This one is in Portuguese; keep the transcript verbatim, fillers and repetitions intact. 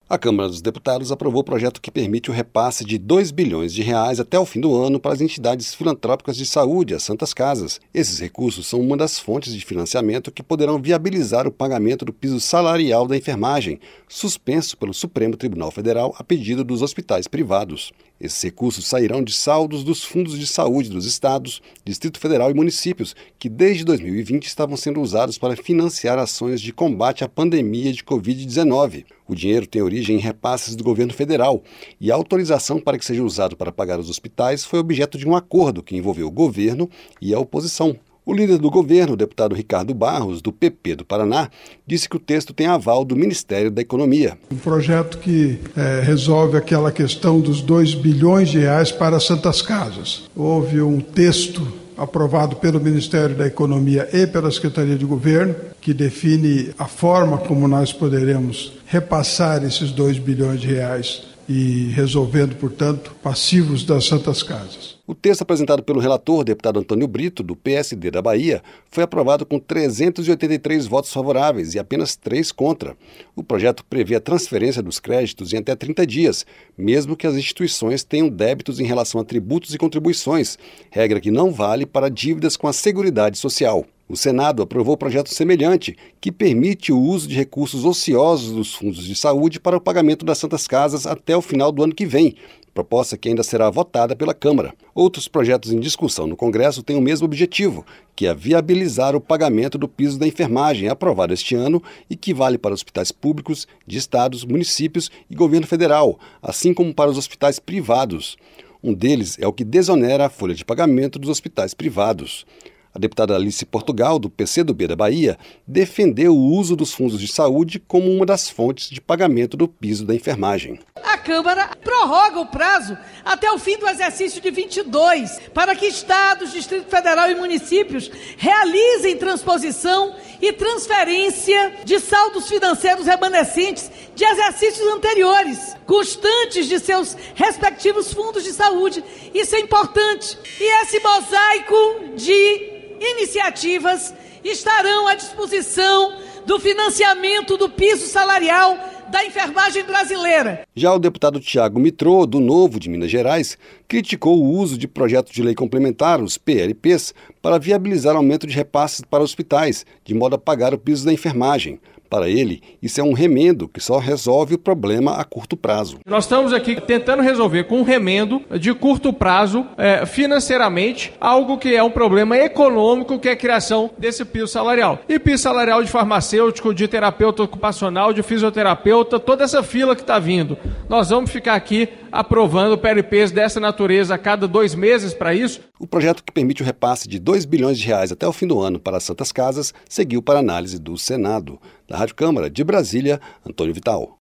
A Câmara dos Deputados aprovou o projeto que permite o repasse de dois bilhões de reais até o fim do ano para as entidades filantrópicas de saúde, as Santas Casas. Esses recursos são uma das fontes de financiamento que poderão viabilizar o pagamento do piso salarial da enfermagem, suspenso pelo Supremo Tribunal Federal a pedido dos hospitais privados. Esses recursos sairão de saldos dos fundos de saúde dos estados, Distrito Federal e municípios, que desde dois mil e vinte estavam sendo usados para financiar ações de combate à pandemia de covid dezenove. O dinheiro tem origem em repasses do governo federal e a autorização para que seja usado para pagar os hospitais foi objeto de um acordo que envolveu o governo e a oposição. O líder do governo, o deputado Ricardo Barros, do P P do Paraná, disse que o texto tem aval do Ministério da Economia. Um projeto que é, resolve aquela questão dos dois bilhões de reais para as Santas Casas. Houve um texto aprovado pelo Ministério da Economia e pela Secretaria de Governo, que define a forma como nós poderemos repassar esses dois bilhões de reais e resolvendo, portanto, passivos das Santas Casas. O texto apresentado pelo relator, deputado Antônio Brito, do P S D da Bahia, foi aprovado com trezentos e oitenta e três votos favoráveis e apenas três contra. O projeto prevê a transferência dos créditos em até trinta dias, mesmo que as instituições tenham débitos em relação a tributos e contribuições, regra que não vale para dívidas com a Seguridade Social. O Senado aprovou o projeto semelhante, que permite o uso de recursos ociosos dos fundos de saúde para o pagamento das Santas Casas até o final do ano que vem, proposta que ainda será votada pela Câmara. Outros projetos em discussão no Congresso têm o mesmo objetivo, que é viabilizar o pagamento do piso da enfermagem, aprovado este ano e que vale para hospitais públicos, de estados, municípios e governo federal, assim como para os hospitais privados. Um deles é o que desonera a folha de pagamento dos hospitais privados. A deputada Alice Portugal, do P C do B da Bahia, defendeu o uso dos fundos de saúde como uma das fontes de pagamento do piso da enfermagem. A Câmara prorroga o prazo até o fim do exercício de vinte e dois, para que estados, Distrito Federal e municípios realizem transposição e transferência de saldos financeiros remanescentes de exercícios anteriores, constantes de seus respectivos fundos de saúde. Isso é importante. E esse mosaico de iniciativas estarão à disposição do financiamento do piso salarial da enfermagem brasileira. Já o deputado Tiago Mitrô, do Novo de Minas Gerais, criticou o uso de projetos de lei complementar, os P L Ps, para viabilizar aumento de repasses para hospitais, de modo a pagar o piso da enfermagem. Para ele, isso é um remendo que só resolve o problema a curto prazo. Nós estamos aqui tentando resolver com um remendo de curto prazo, é, financeiramente, algo que é um problema econômico, que é a criação desse piso salarial. E piso salarial de farmacêutico, de terapeuta ocupacional, de fisioterapeuta, toda essa fila que está vindo. Nós vamos ficar aqui aprovando P L Ps dessa natureza a cada dois meses para isso. O projeto que permite o repasse de dois bilhões de reais até o fim do ano para as Santas Casas seguiu para análise do Senado. Da Rádio Câmara de Brasília, Antônio Vital.